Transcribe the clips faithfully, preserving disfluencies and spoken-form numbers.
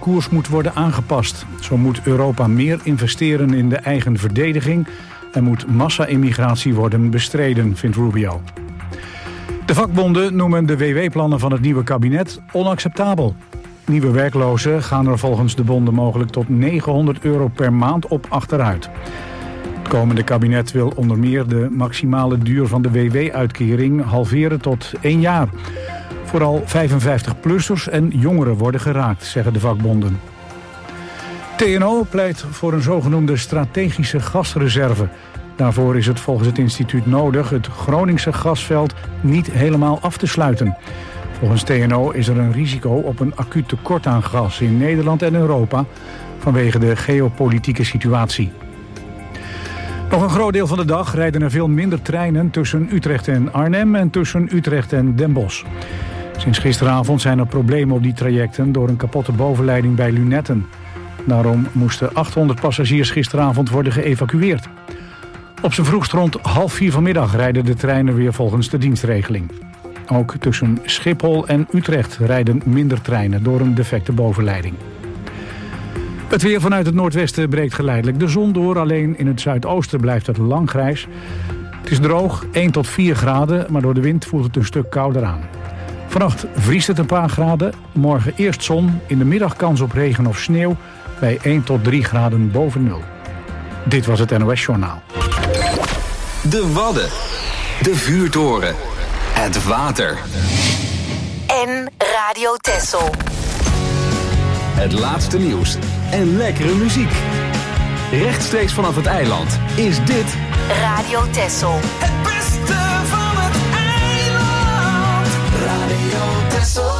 koers moet worden aangepast. Zo moet Europa meer investeren in de eigen verdediging en moet massa-immigratie worden bestreden, vindt Rubio. De vakbonden noemen de W W-plannen van het nieuwe kabinet onacceptabel. Nieuwe werklozen gaan er volgens de bonden mogelijk tot negenhonderd euro per maand op achteruit. Het komende kabinet wil onder meer de maximale duur van de W W-uitkering halveren tot één jaar. Vooral vijfenvijftig-plussers en jongeren worden geraakt, zeggen de vakbonden. T N O pleit voor een zogenoemde strategische gasreserve. Daarvoor is het volgens het instituut nodig het Groningse gasveld niet helemaal af te sluiten. Volgens T N O is er een risico op een acuut tekort aan gas in Nederland en Europa vanwege de geopolitieke situatie. Nog een groot deel van de dag rijden er veel minder treinen tussen Utrecht en Arnhem en tussen Utrecht en Den Bosch. Sinds gisteravond zijn er problemen op die trajecten door een kapotte bovenleiding bij Lunetten. Daarom moesten achthonderd passagiers gisteravond worden geëvacueerd. Op z'n vroegst rond half vier vanmiddag rijden de treinen weer volgens de dienstregeling. Ook tussen Schiphol en Utrecht rijden minder treinen door een defecte bovenleiding. Het weer vanuit het noordwesten breekt geleidelijk de zon door. Alleen in het zuidoosten blijft het lang grijs. Het is droog, één tot vier graden, maar door de wind voelt het een stuk kouder aan. Vannacht vriest het een paar graden. Morgen eerst zon, in de middag kans op regen of sneeuw bij één tot drie graden boven nul. Dit was het N O S-journaal. De Wadden. De vuurtoren. Het water. En Radio Texel. Het laatste nieuws en lekkere muziek. Rechtstreeks vanaf het eiland is dit Radio Texel. Het beste van het eiland. Radio Texel.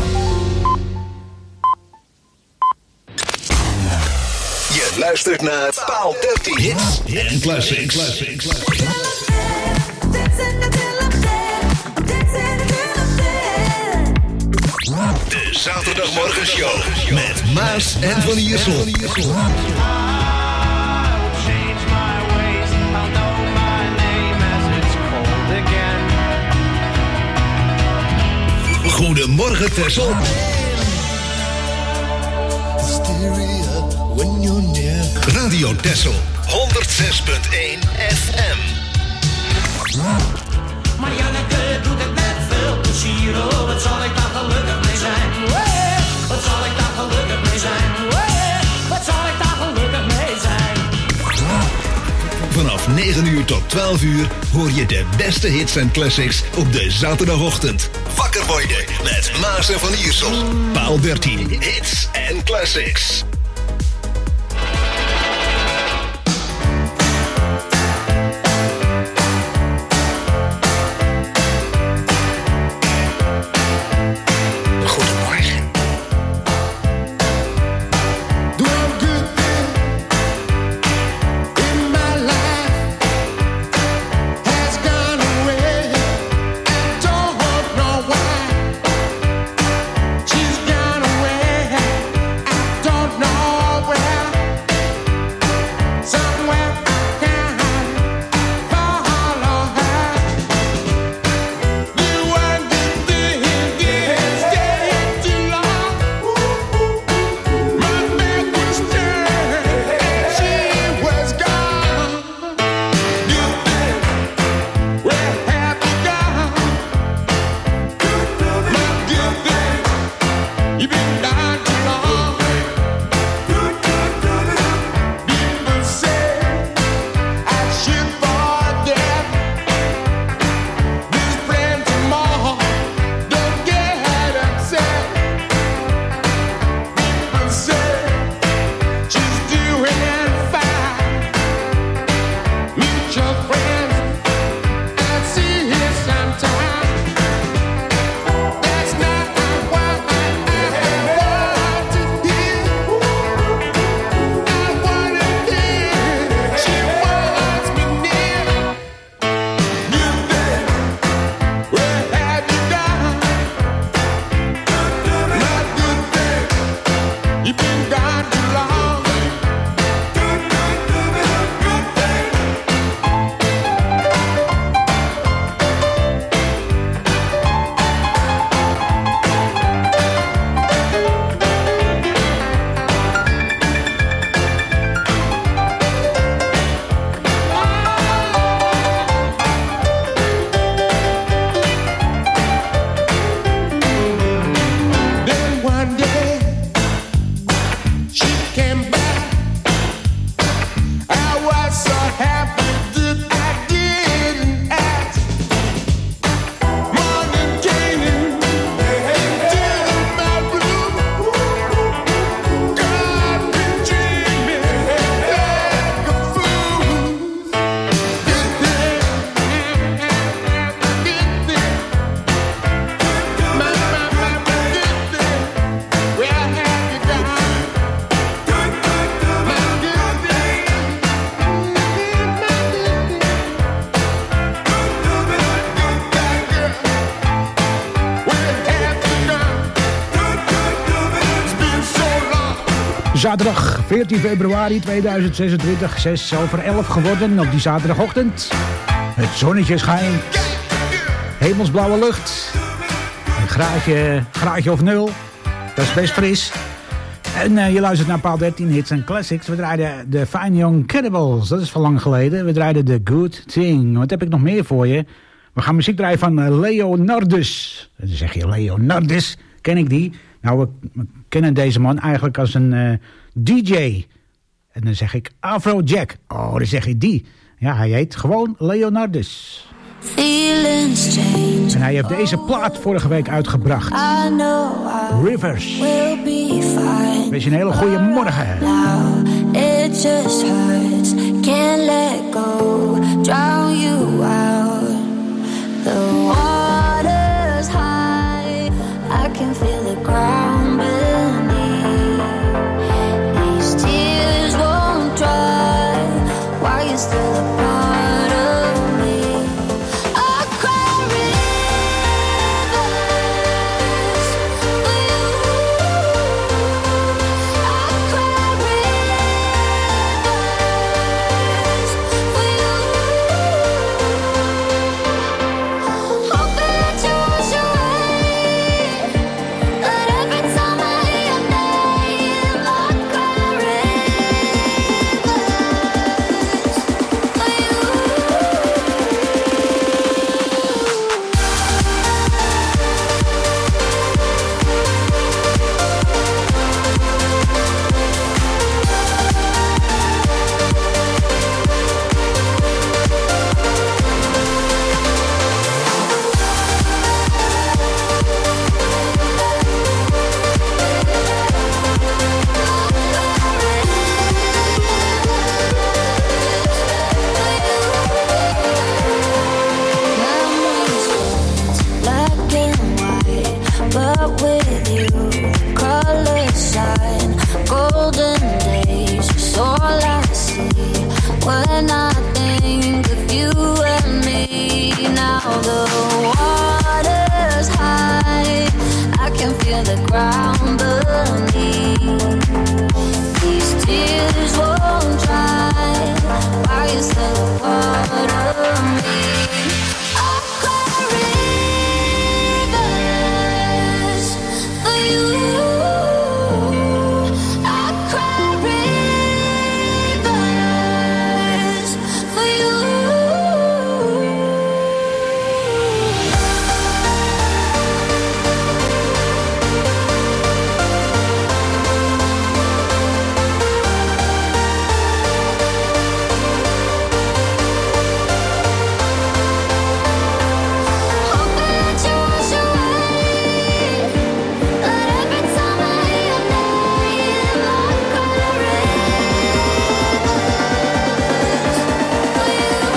Je luistert naar Paal dertien. Hits en classics. De Zaterdagmorgenshow met Maas en Van Iersel. Goedemorgen Texel. Radio Texel honderd zes punt één F M. Marianneke doet het met veel plezier, oh, wat zal ik daar gelukkig mee zijn? Wee, wat zal ik daar gelukkig mee zijn? Wee, wat zal ik daar gelukkig mee zijn? Vanaf negen uur tot twaalf uur hoor je de beste hits en classics op de zaterdagochtend. Wakker worden met Maas en Van Iersel. Paal dertien, hits en classics. Zaterdag veertien februari tweeduizend zesentwintig, zes over elf geworden op die zaterdagochtend. Het zonnetje schijnt, hemelsblauwe lucht, een graadje, graadje of nul, dat is best fris. En uh, je luistert naar Paal dertien Hits en Classics. We draaiden de Fine Young Cannibals, dat is van lang geleden. We draaiden The Good Thing. Wat heb ik nog meer voor je? We gaan muziek draaien van uh, Leonardus. Dan zeg je Leonardus, ken ik die? Nou, we, we kennen deze man eigenlijk als een uh, D J. En dan zeg ik Afrojack. Oh, dan zeg je die. Ja, hij heet gewoon Leonardus. Feelings change. En hij heeft deze plaat vorige week uitgebracht. I know I Rivers. will be fine. Wees een hele goede morgen. Now it just hurts. Can't let go. Drown you out. The water's high. I can feel the ground beneath. These tears won't dry. While you're still a part of me. I cry rivers for you. I cry rivers for you. Hoping that you wash away. But every time I hear your name, I cry rivers for you. Memories black and white, but with you, colors shine. Golden days, is all I see when I think of you and me. Now the water's high, I can feel the ground beneath. These tears won't dry, while you're still a part of me. I cry rivers for you. I cry rivers for you. Hoping that you wash away. But every time I hear your name, I cry rivers for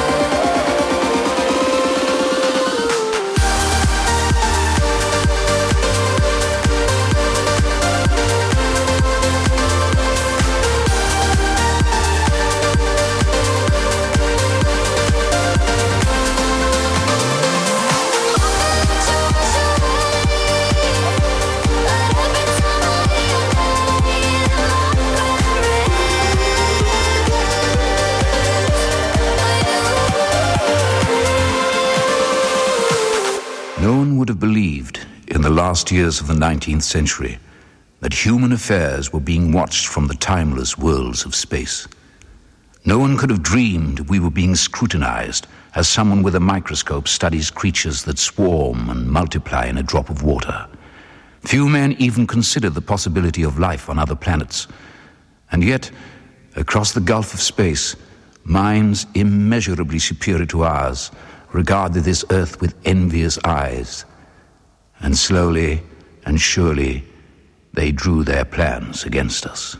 No one would have believed in the last years of the nineteenth century that human affairs were being watched from the timeless worlds of space. No one could have dreamed we were being scrutinized as someone with a microscope studies creatures that swarm and multiply in a drop of water. Few men even considered the possibility of life on other planets. And yet, across the gulf of space, minds immeasurably superior to ours regarded this earth with envious eyes. And slowly and surely, they drew their plans against us.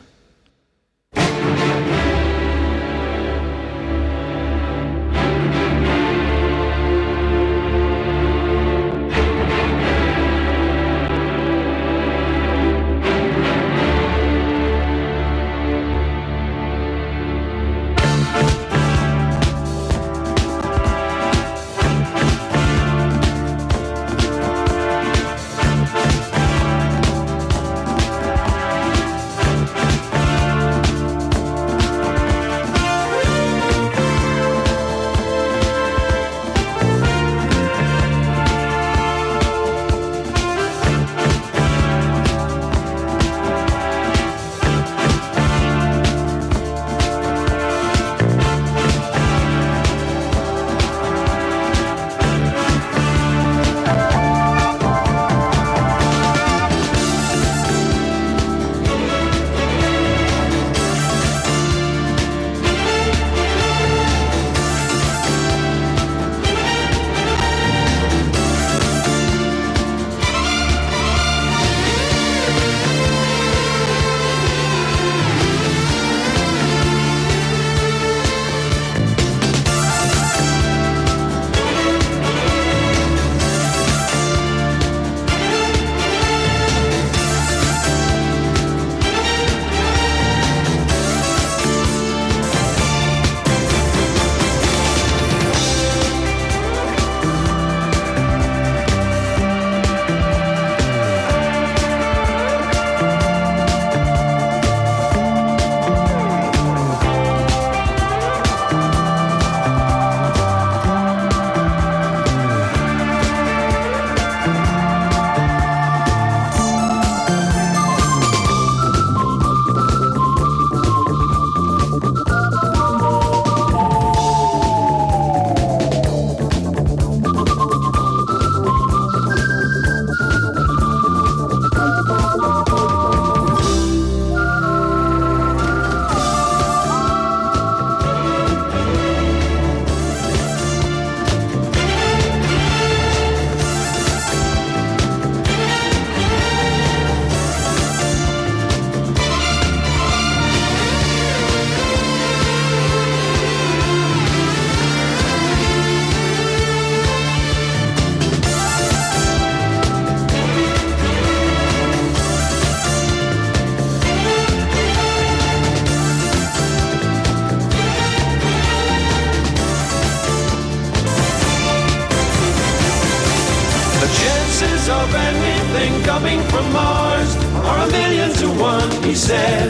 coming from Mars are a million to one, he said.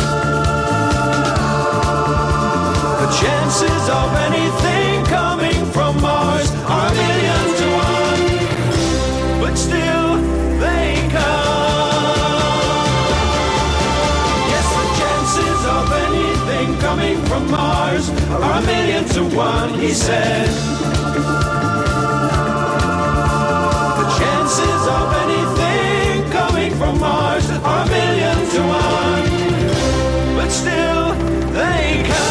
The chances of anything coming from Mars are a million to one, but still they come. Yes, the chances of anything coming from Mars are a million to one, he said. The chances of anything coming from Mars are a million to one, but still they come.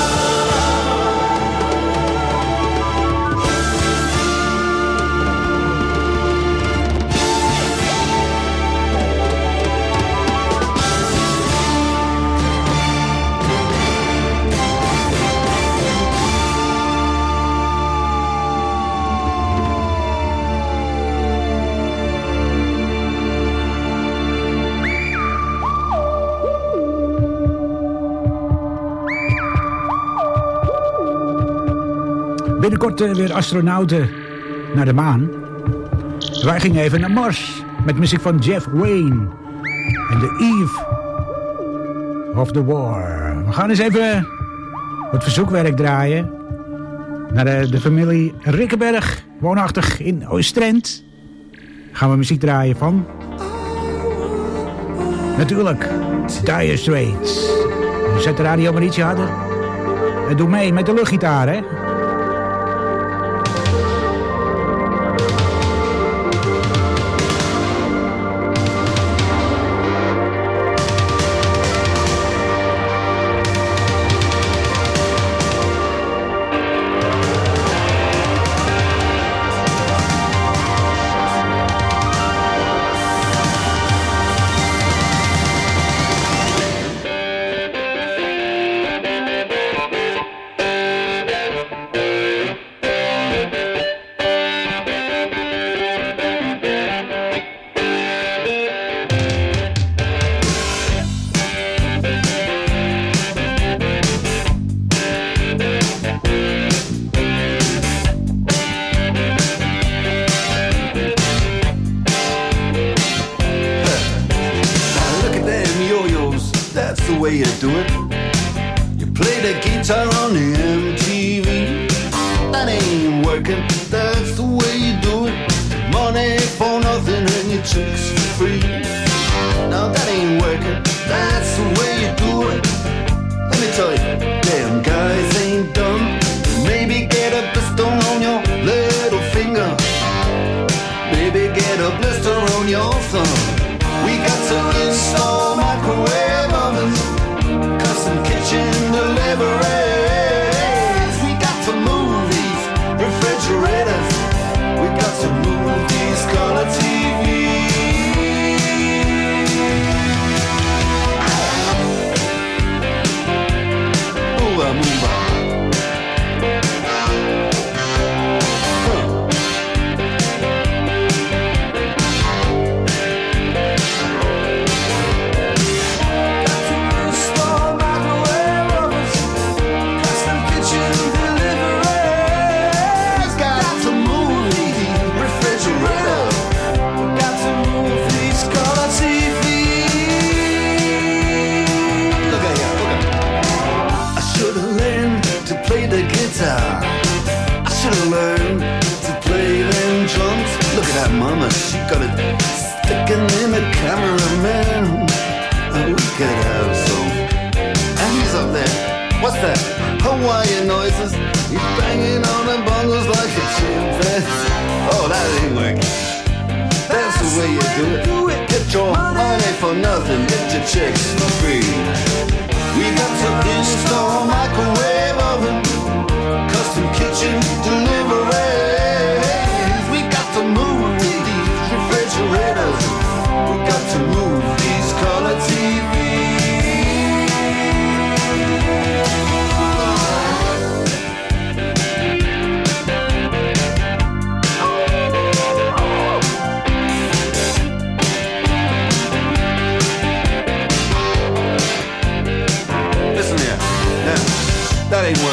Binnenkort uh, weer astronauten naar de maan. Wij gingen even naar Mars met muziek van Jeff Wayne en The Eve of the War. We gaan eens even wat verzoekwerk draaien naar de, de familie Rikkenberg, woonachtig in Oostrent. Gaan we muziek draaien van natuurlijk Dire Straits. Zet de radio maar ietsje harder en doe mee met de luchtgitaar, hè.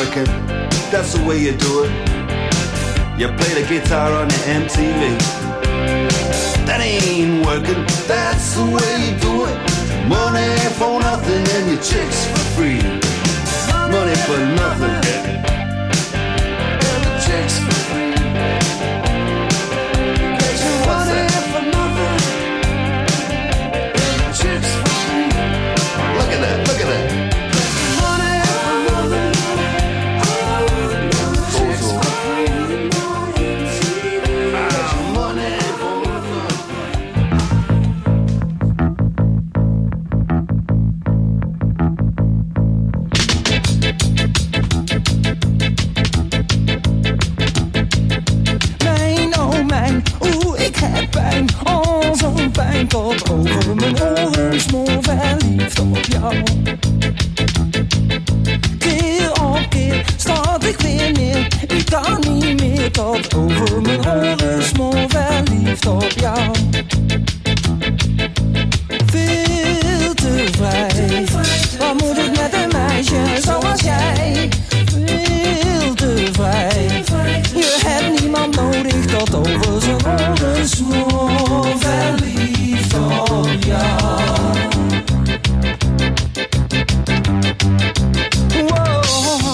That's the way you do it. You play the guitar on the M T V. That ain't working, that's the way you do it. Money for nothing and your chicks for free. Money for nothing and the chicks for free. Money for nothing and the chicks for free. Look at that, look at that. Money for nothing and the chicks for free. Money for nothing. Mijn, oh mijn, oeh ik heb pijn. Oh zo'n pijn tot over mijn oren. Smoor verliefd op jou. Keer op keer stort ik weer neer. Ik kan niet meer tot over mijn oren. Smoor verliefd op jou. Veel te vrij. Wat moet ik met een meisje zoals jij? Veel te vrij. Je hebt niemand nodig tot over zijn oren. Smoor verliefd op jou. Wow.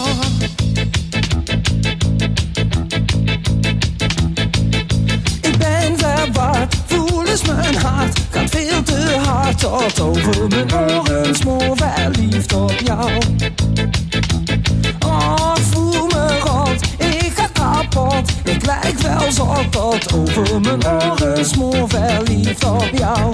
Ik ben verward, voel eens mijn hart. Gaat veel te hard tot over mijn oren. Smoor verliefd op jou. Oh, ik voel me rot, ik ga kapot. Ik lijk wel zot tot over mijn oren. Smoor verliefd op jou.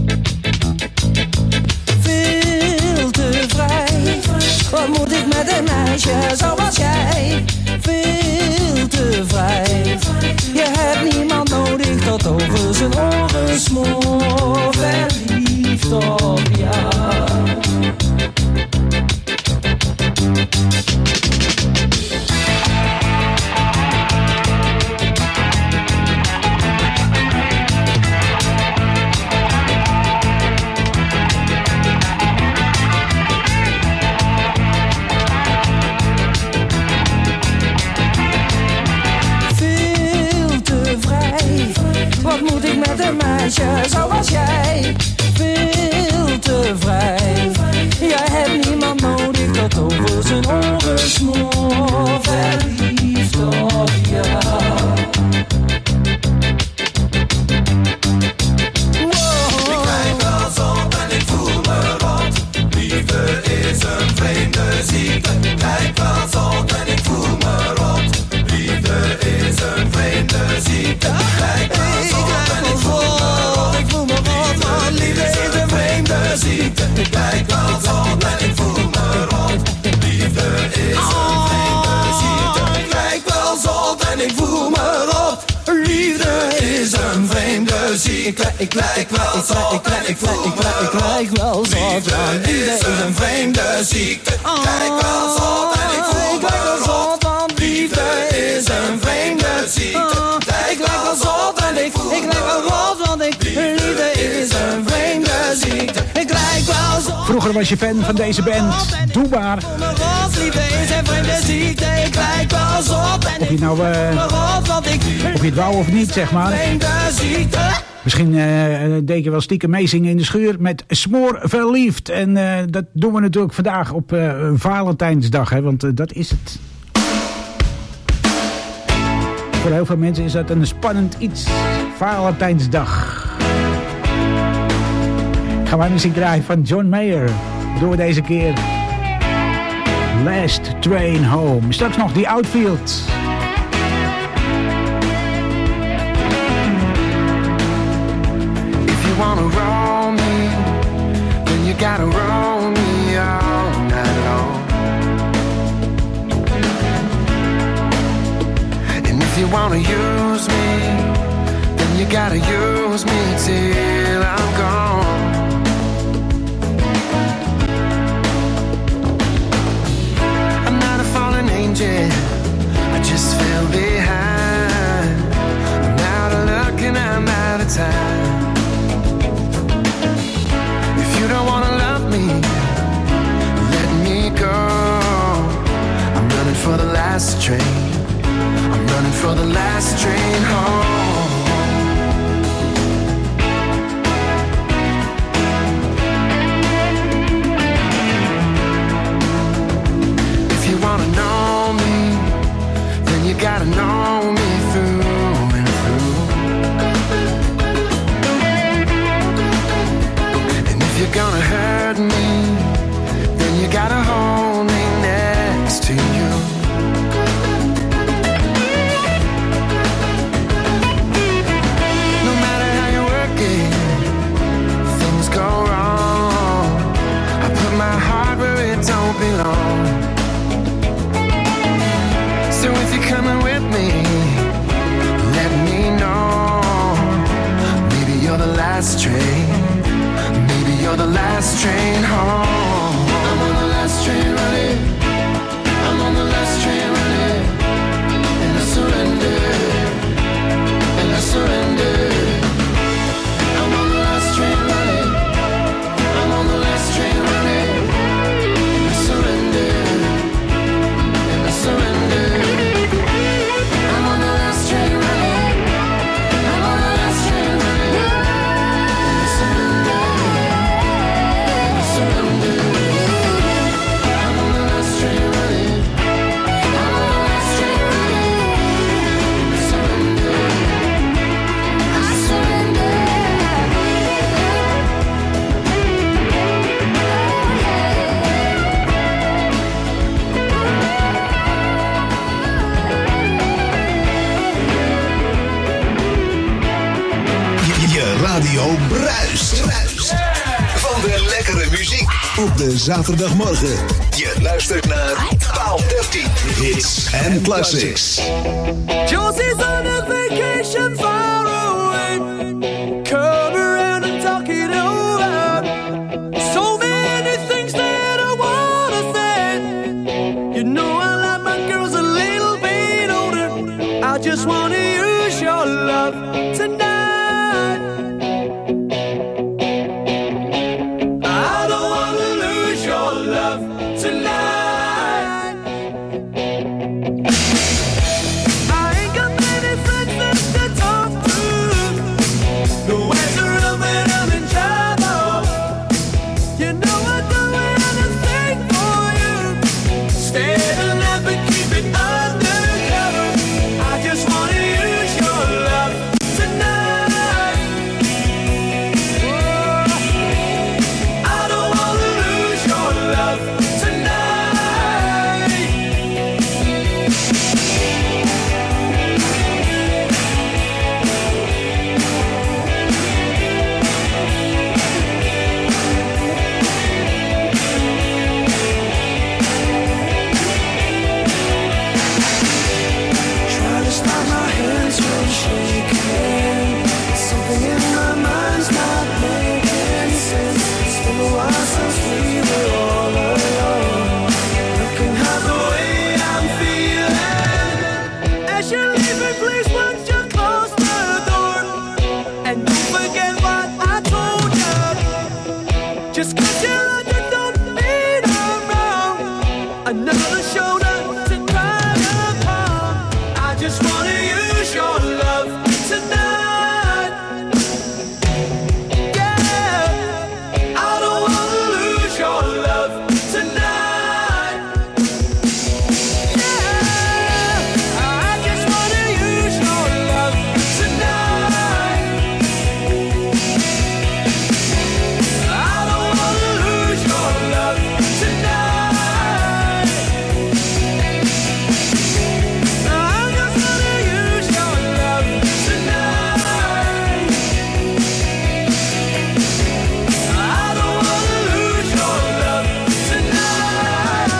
Veel te vrij. Wat moet ik met een meisje zoals jij? Veel te vrij. Je hebt niemand nodig tot over zijn oren. Smoor verliefd op jou. Veel te vrij. Wat moet ik met een meisje zoals jij? Veel te vrij. Jij hebt niemand nodig tot over zijn oren. Smoor verliefd op jou. Ik lijk wel zot en ik voel me rot. Liefde is een vreemde ziekte. Ik lijk wel zot en ik voel me rot. Liefde is een vreemde ziekte. Ik lijk wel zot en ik voel me rot. Ik voel me rot, want liefde is een vreemde ziekte. Ik lijk wel zot en ik voel me rot. Liefde is een vreemde ziekte. Ik lijk wel zot en ik voel me rot. Liefde is een vreemde ziekte. Ik lijk wel zot en ik voel me rot. Ik lijk wel zot, want Liefde is een vreemde ziekte. Ik lijk wel zot en ik voel me rot. Liefde is een vreemde ziekte. Ik lijk wel zot en ik voel me Ik lijk wel rot, want ik liefde is een vreemde ziekte. Ik lijk wel zot. Vroeger was je fan van deze band, Doe maar. Liefde is een vreemde ziekte. Ik lijk wel zot en Of je ik nou, eh, rot, want ik of je het wou of niet, zeg maar. vreemde ziekte. Misschien eh, deed je wel stiekem meezingen in de schuur met Smoor verliefd. En eh, dat doen we natuurlijk vandaag op eh, Valentijnsdag, hè, want eh, dat is het. Voor heel veel mensen is dat een spannend iets. Valentijnsdag. Gaan wij muziek draaien van John Mayer. Doen we deze keer Last Train Home. Straks nog die Outfield. If you wanna roll me, then you gotta roll me all night long. And if you wanna use me, then you gotta use me till I'm gone. I'm not a fallen angel, I just fell behind. I'm out of luck and I'm out of time. If you don't wanna love me, let me go. I'm running for the last train. I'm running for the last train home. it don't be long. So if you're coming with me, let me know. Maybe you're the last train. Maybe you're the last train home. I'm on the last train running. I'm on the last train running. And I surrender. And I surrender. I'm on the last train running. I'm on the last train running. And I surrender. And I surrender. I'm on the last train running. I'm on the last train running. And I surrender. And I surrender. I'm on the last train running. I'm on the last train running. And I surrender. I surrender. Je, je radio bruist. bruist. Van de lekkere muziek op de zaterdagmorgen. Je luistert naar Paal dertien. Hits and Classics. Josie's on a vacation far away. Come around and talk it over. So many things that I wanna say. You know I like my girls a little bit older. I just wanna use your love tonight. I don't wanna lose your love tonight. I ain't got many friends left to talk to. No answer of it, I'm in trouble. You know I'd do anything for you. Stay alive but keep it undercover. I just wanna use your love tonight. Whoa. I don't wanna lose your love tonight. Try to stop my hands from shaking. Something in my mind's not making sense. It's been a while since we were all alone. Looking at the way I'm feeling. As you're leaving, please won't you close the door? And don't forget what I told you. Just 'cause you're on, you don't mean I'm wrong. Another shoulder to cry upon. I just wanna use your love tonight. Yeah, I don't wanna lose your love tonight. Yeah, I just wanna use your love tonight. I don't wanna lose your love tonight. I just wanna use your love tonight. I don't wanna lose your love tonight.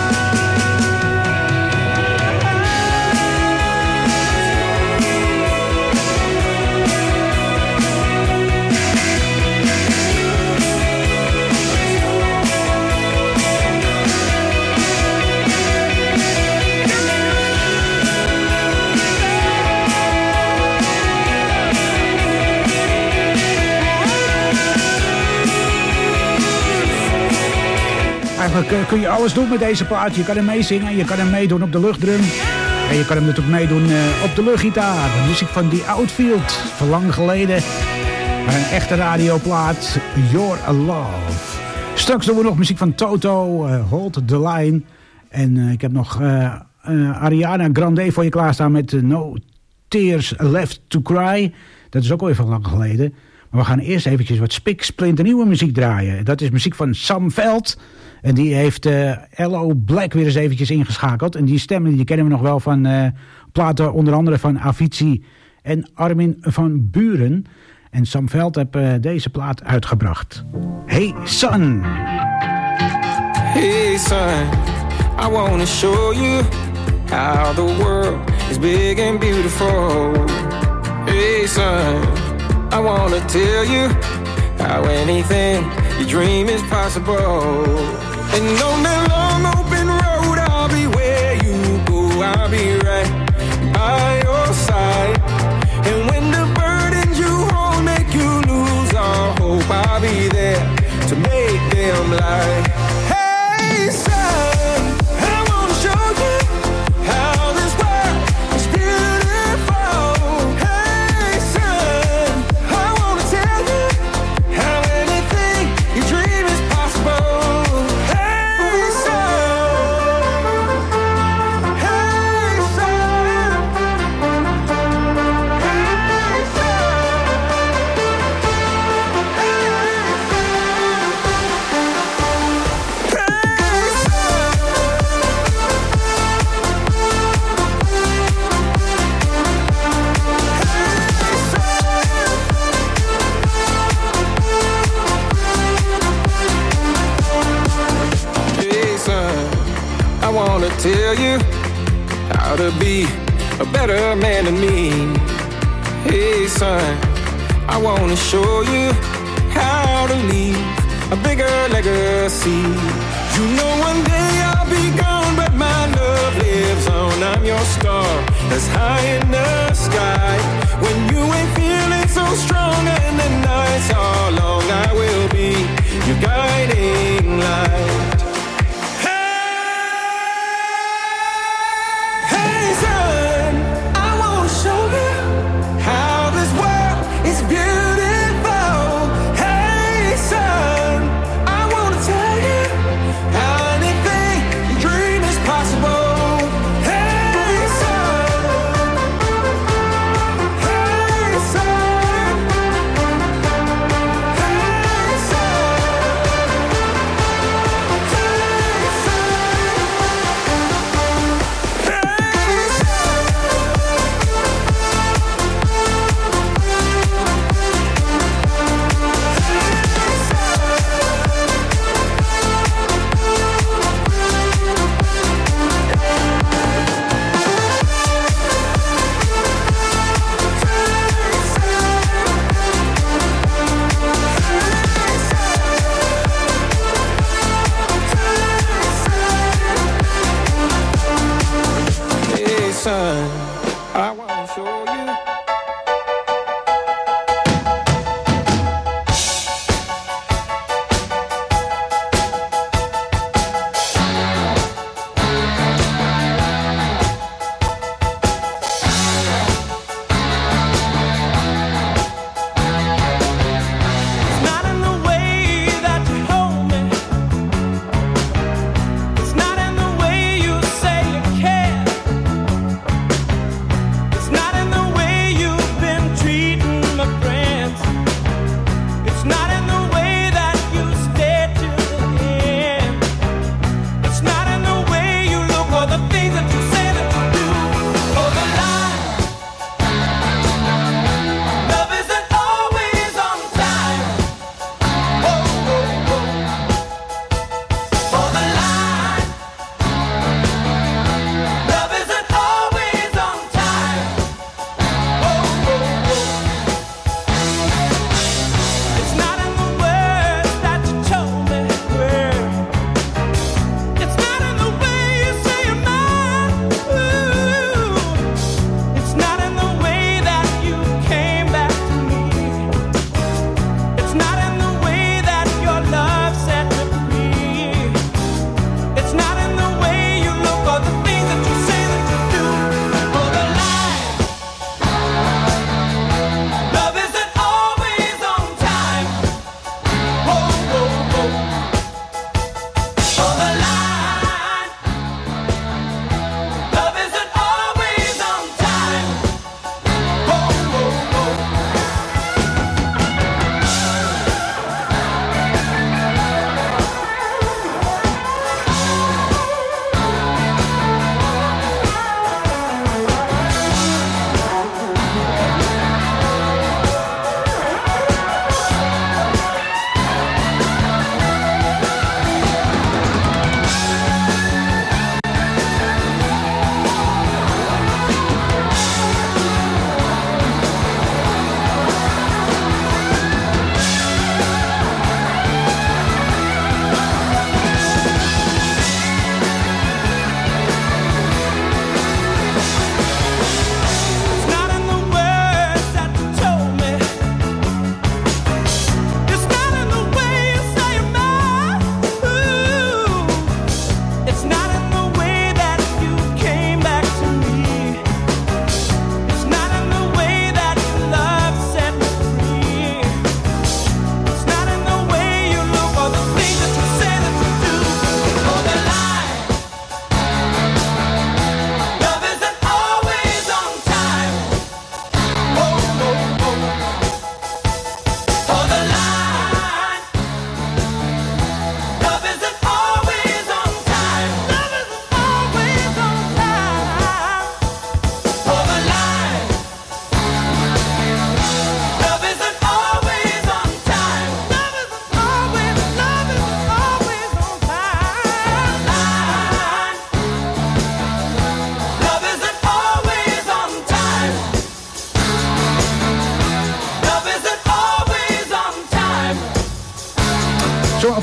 Eigenlijk eh, kun je alles doen met deze plaat. Je kan hem meezingen, je kan hem meedoen op de luchtdrum. En je kan hem natuurlijk meedoen eh, op de luchtgitaar. De muziek van The Outfield, van lang geleden. Een echte radioplaat, Your Love. Straks doen we nog muziek van Toto, eh, Hold the Line. En eh, ik heb nog eh, eh, Ariana Grande voor je klaarstaan met eh, No Tears Left to Cry. Dat is ook al even lang geleden. Maar we gaan eerst eventjes wat spik splinternieuwe muziek draaien. Dat is muziek van Sam Veld. En die heeft uh, L O Black weer eens eventjes ingeschakeld. En die stemmen die kennen we nog wel van uh, platen onder andere van Avicii en Armin van Buuren. En Sam Veld heeft uh, deze plaat uitgebracht. Hey Son! Hey Hey son, I wanna show you how the world is big and beautiful. Hey son, I wanna tell you how anything you dream is possible. And on that long open road, I'll be where you go. I'll be right by your side. And when the burdens you hold make you lose all hope, I'll be there to make them lie. Hey son, I wanna show you how this world is beautiful. Hey son, I wanna tell you how anything you dream is possible. Hey son, hey son, hey Hey son, I wanna tell you how to be a better man than me. Hey son, I wanna show you how to leave a bigger legacy. You know one day I'll be gone, but my love lives on. I'm your star that's high in the sky. When you ain't feeling so strong and the nights are long, I will be your guiding light. Hey son, I wanna show you how this world is beautiful. Hey son, I wanna tell you how anything you dream is possible. Hey son, hey son, hey son, I wanna show you. It's not in the way that you hold me. It's not in the way you say you care.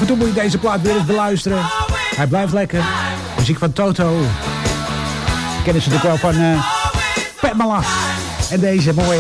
en toe moet je deze plaat weer eens beluisteren. Hij blijft lekker. Muziek van Toto. Kennen ze natuurlijk wel van uh, Pamela. En deze mooie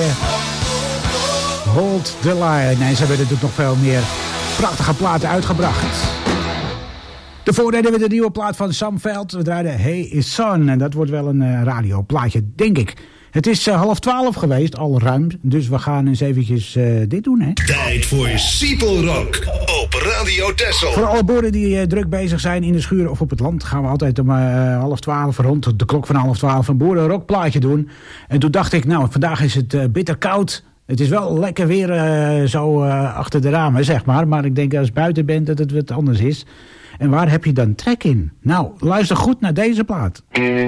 Hold the Line. En ze hebben natuurlijk nog veel meer prachtige platen uitgebracht. Daarvoor deden we de nieuwe plaat van Sam Veld. We draaiden Hey Son. En dat wordt wel een uh, radioplaatje, denk ik. Het is uh, half twaalf geweest, al ruim. Dus we gaan eens eventjes uh, dit doen, hè. Tijd voor Siepel Rock op Radio Texel. Voor alle boeren die uh, druk bezig zijn in de schuur of op het land... gaan we altijd om uh, half twaalf, rond de klok van half twaalf... een boerenrockplaatje doen. En toen dacht ik, nou, vandaag is het uh, bitter koud. Het is wel lekker weer uh, zo uh, achter de ramen, zeg maar. Maar ik denk als je buiten bent dat het wat anders is. En waar heb je dan trek in? Nou, luister goed naar deze plaat.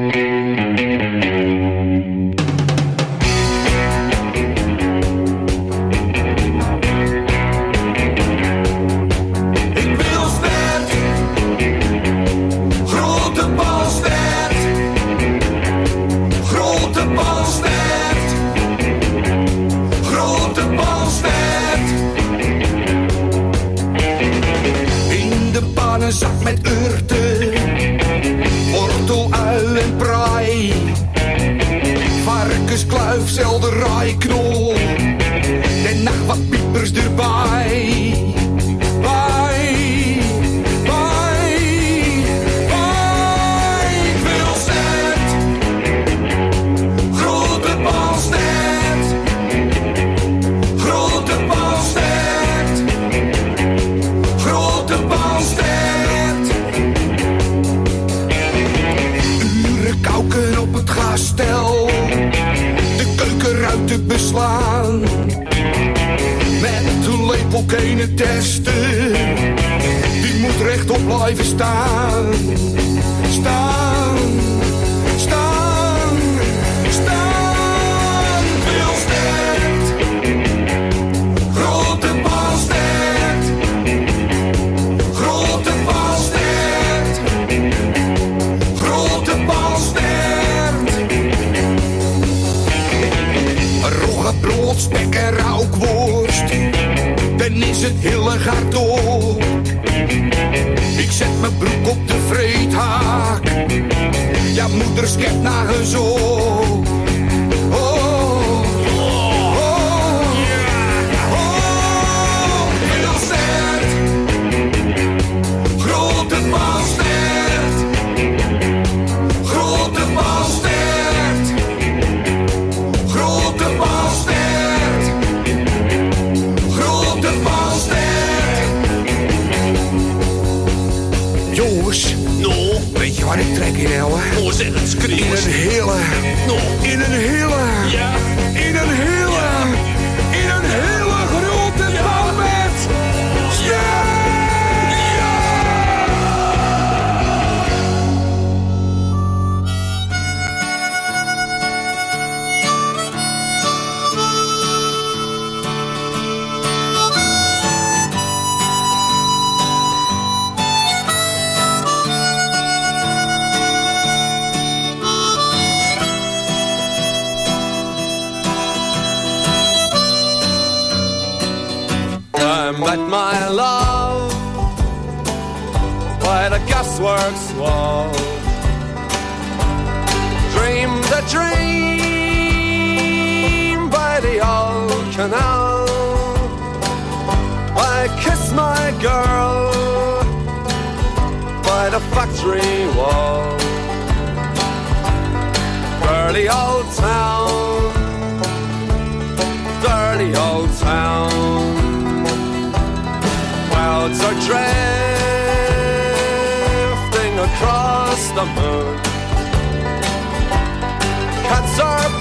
Een zak met urten, wortel, ui en praai, varkenskluif, selderij, knol, en nacht wat piepers erbij. Bij, bij, bij, ik wil sterk, grote balsterk, grote balsterk, grote balsterk. Kauken op het gasstel, de keukenruiten beslaan. Met een lepel kunnen testen, die moet rechtop blijven staan. Staan, staan, staan. Veel sterk, grote bal sterk, grote bal sterk, grote bal sterk. Brood, spek en rookworst, dan is het heel erg hard op. Ik zet mijn broek op de vreethaak, ja moeder schept nagens op. Oh, oh, oh, oh, heel sterk, grote bal sterk, grote bal sterk, grote bal sterk. Jongens, no. Weet je waar ik trek in, Elwe? Oh, zeg het, schreeuwen. In een hele, no. in een hele, ja. in een hele, ja. in een hele grote ja. bouwbed. Ja! I met my love by the gasworks wall. Dreamed a dream by the old canal. I kissed my girl by the factory wall. Dirty old town, dirty old town. Clouds are drifting across the moon. Cats are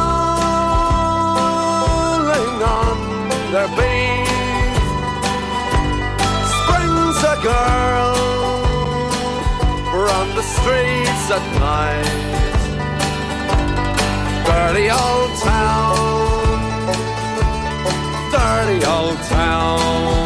prowling on their beat. Springs a girl from the streets at night. Dirty old town, dirty old town.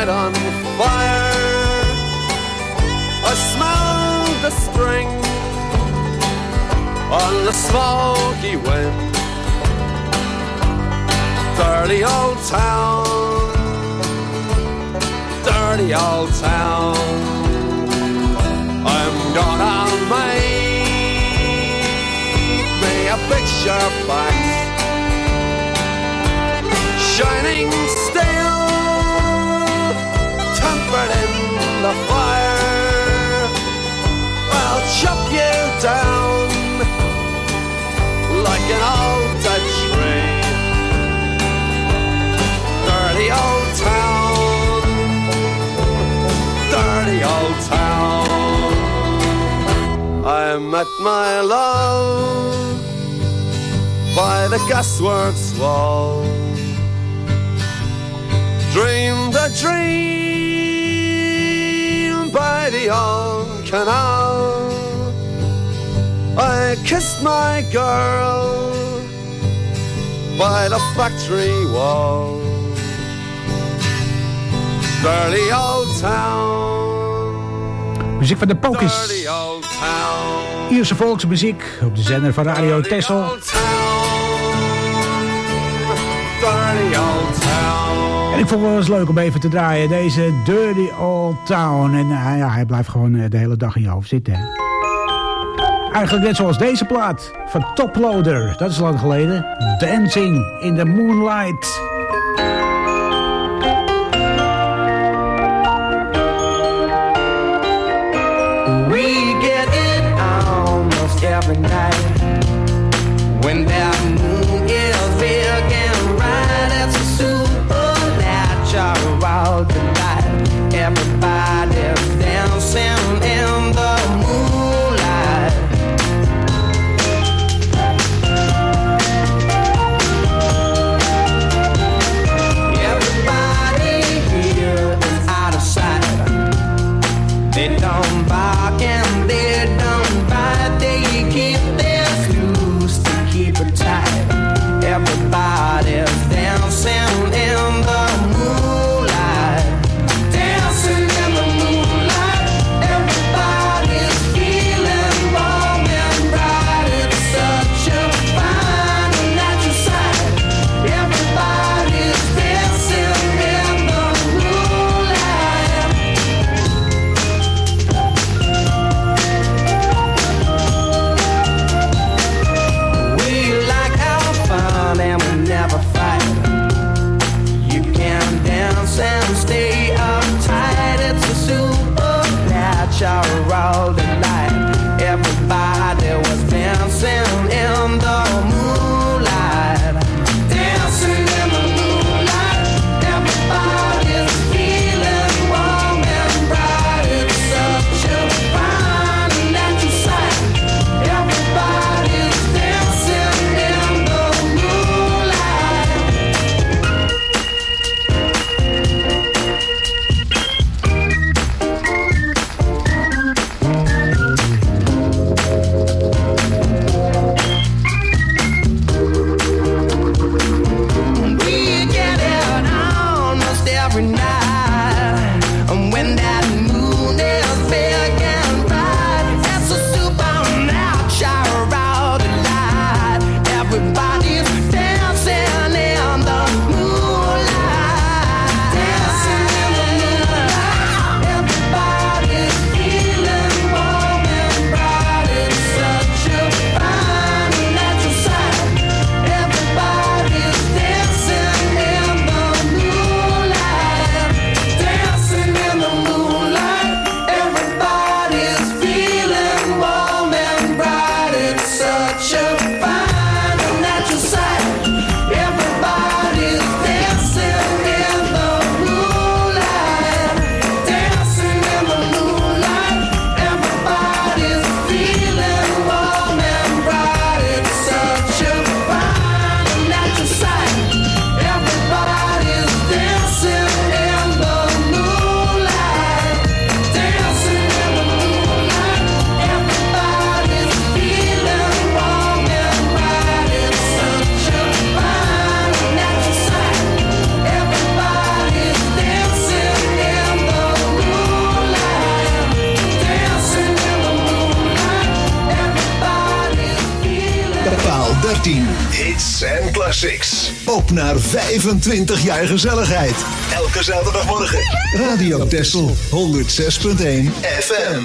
night on fire. I smell the spring on the smoky wind. Dirty old town, dirty old town. I'm gonna make me a picture box, shining steel, tempered in the fire. I'll chop you down like an old dead tree. Dirty old town, dirty old town. I met my love by the gasworks wall. Dreamed a dream by the old canal. I kissed my girl by the factory wall. Dirty old town. Muziek van de Pokies. Dirty old town. Ierse volksmuziek op de zender van Radio Texel. Dirty old town. En ik vond het wel eens leuk om even te draaien. Deze Dirty Old Town. En uh, ja, hij blijft gewoon uh, de hele dag in je hoofd zitten. Hè? Eigenlijk net zoals deze plaat van Toploader. Dat is lang geleden. Dancing in the Moonlight. We get it almost every night when that moon is big and bright. It's a supernatural delight. Everybody's dancing in the moonlight. Everybody here is out of sight. They don't bark and they don't bite. They keep their dertien hits en classics. Op naar vijfentwintig jaar gezelligheid. Elke zaterdagmorgen. Radio Texel honderd zes punt één F M.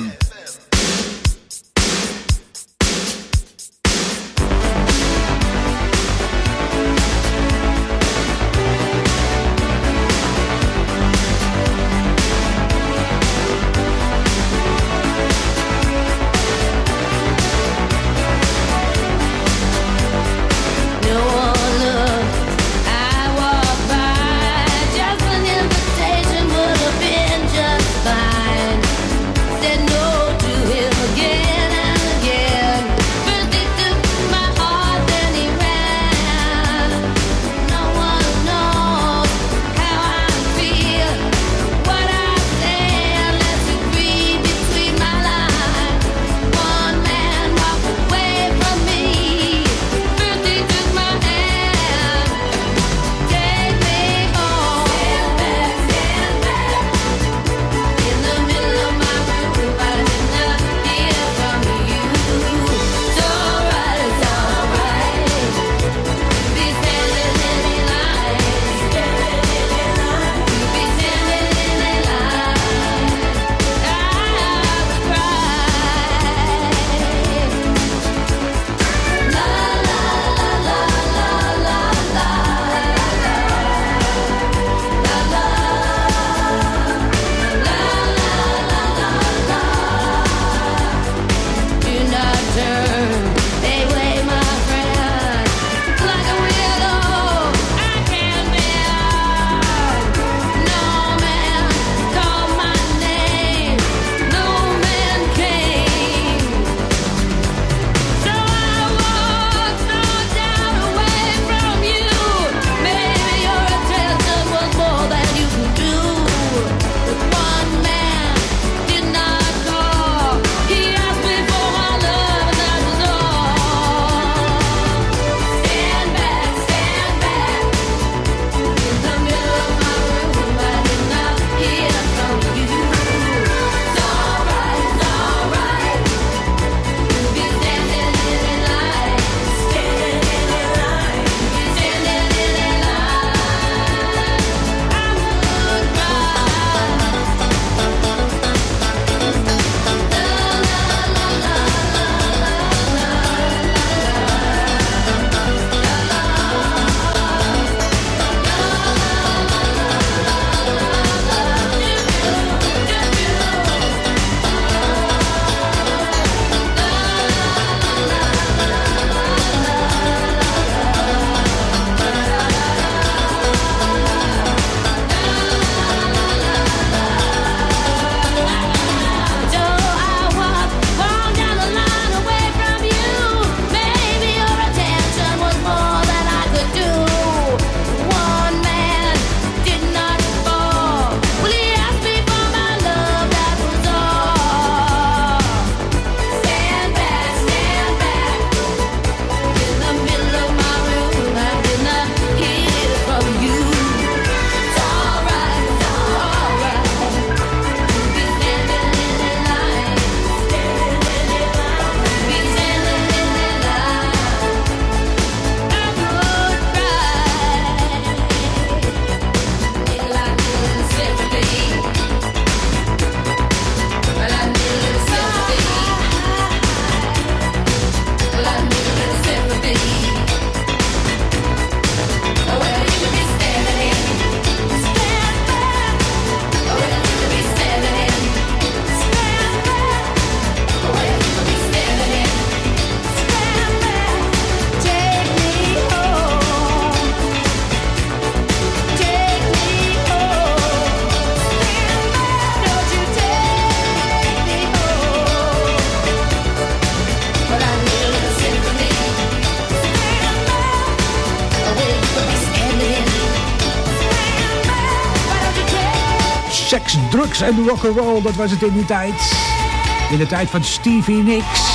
Seks, drugs en rock'n'roll, dat was het in die tijd. In de tijd van Stevie Nicks.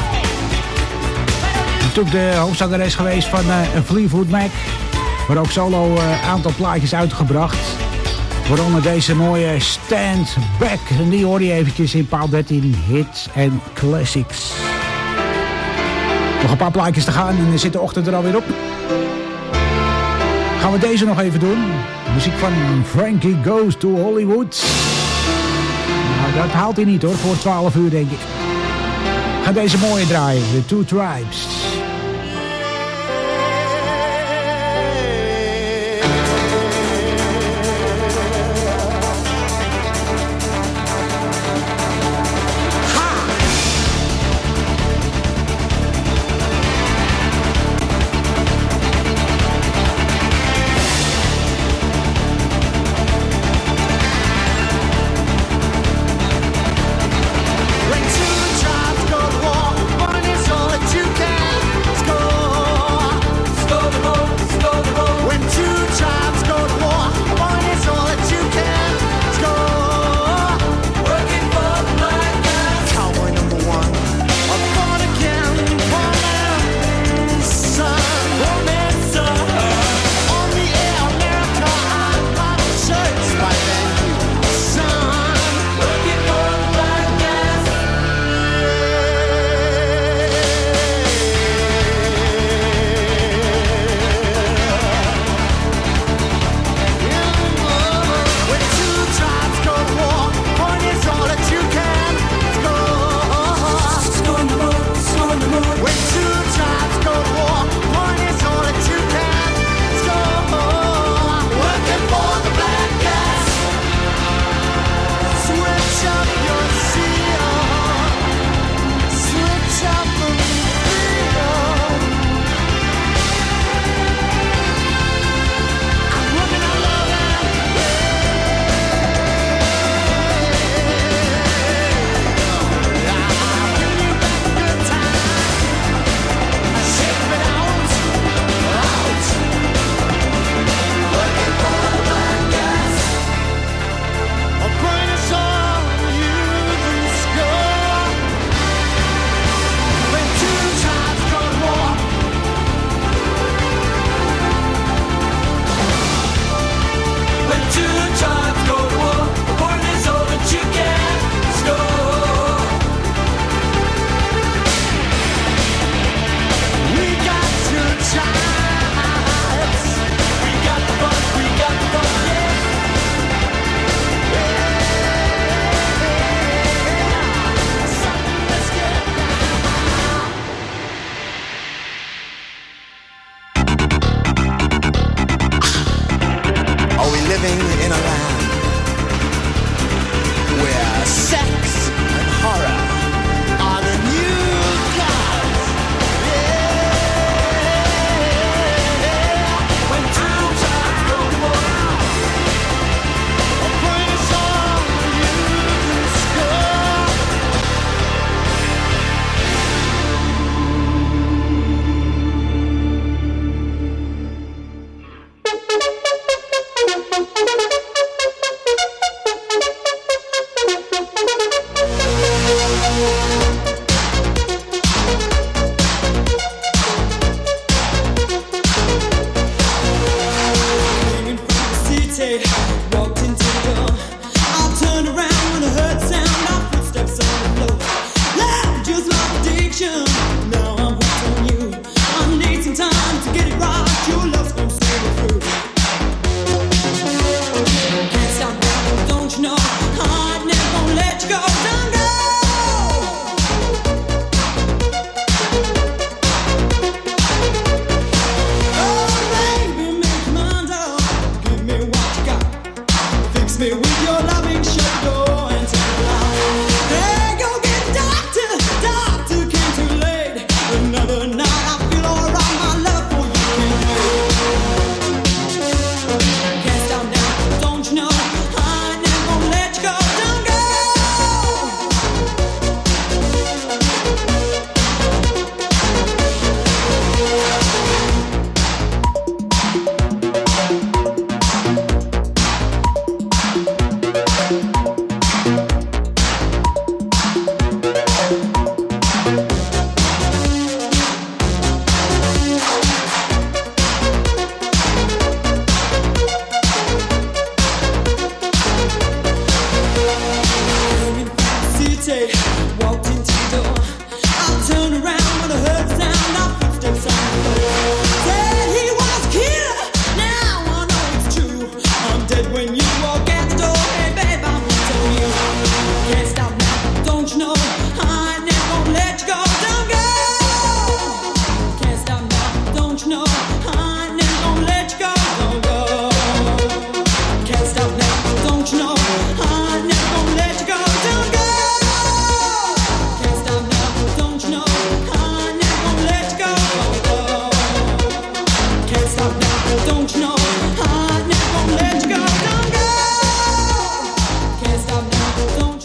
Natuurlijk de hoofdzangeres geweest van uh, Fleetwood Mac. Maar ook solo een uh, aantal plaatjes uitgebracht. Waaronder deze mooie Stand Back. En die hoor je eventjes in paal dertien hits en classics. Nog een paar plaatjes te gaan en dan zit de ochtend er alweer op. Gaan we deze nog even doen. Muziek van Frankie Goes to Hollywood. Nou, dat haalt hij niet hoor, voor twaalf uur denk ik. Ga deze mooie draaien, The Two Tribes.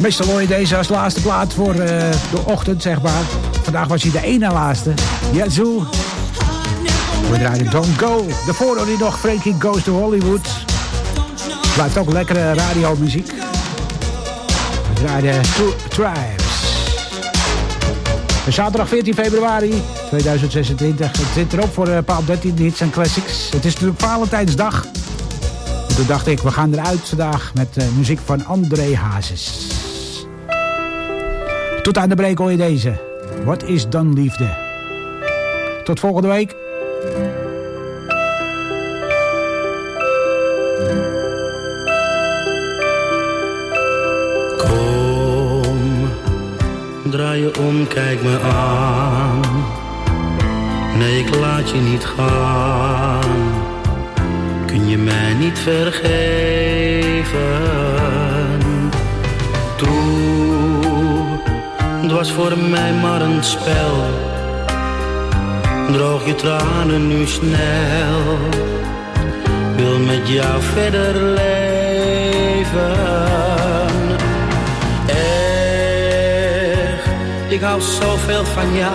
Meestal hoor je deze als laatste plaat voor uh, de ochtend, zeg maar. Vandaag was hij de ene laatste. Yazoo. We draaien Don't Go. Daarvoor hoor je nog Frankie Goes to Hollywood. Blijft ook lekkere radiomuziek. We draaien Two Tribes. Zaterdag veertien februari tweeduizend zesentwintig. Het zit erop voor uh, Paal dertien hits en classics. Het is natuurlijk Valentijnsdag. En toen dacht ik, we gaan eruit vandaag met uh, muziek van André Hazes. Tot aan de break hoor je deze. Wat is dan liefde? Tot volgende week. Kom, draai je om, kijk me aan. Nee, ik laat je niet gaan. Kun je mij niet vergeven? Toe, het was voor mij maar een spel. Droog je tranen nu snel. Wil met jou verder leven. Echt, ik hou zoveel van jou.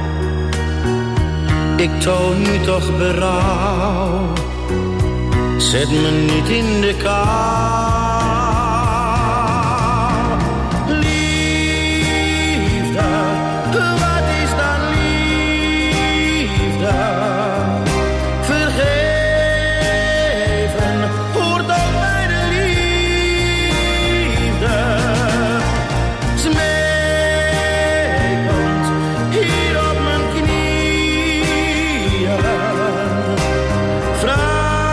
Ik toon nu toch berouw. Zet me niet in de kou. Liefde, wat is dan liefde? Vergeven hoort ook bij de liefde. Smekend hier op mijn knieën. Vraag.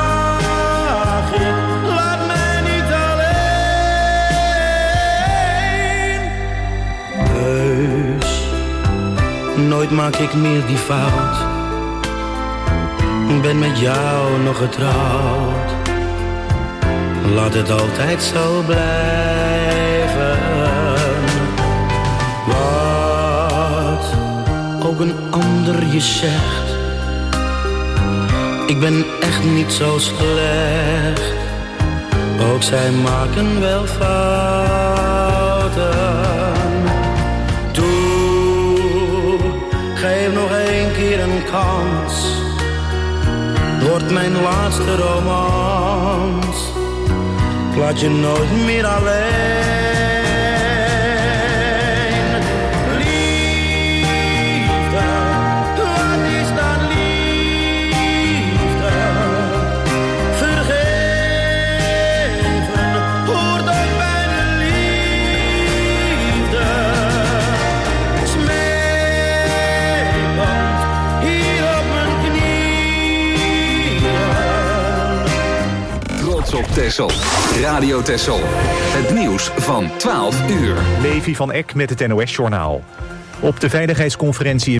Nooit maak ik meer die fout. Ik ben met jou nog getrouwd. Laat het altijd zo blijven. Wat ook een ander je zegt. Ik ben echt niet zo slecht. Ook zij maken wel fouten. Geef nog één keer een kans. Wordt mijn laatste romans. Ik laat je nooit meer alleen. Liefde, wat is dan liefde? Vergeven hoort ook bij de liefde. Op Texel. Radio Texel. Het nieuws van twaalf uur. Levi van Eck met het N O S-journaal. Op de veiligheidsconferentie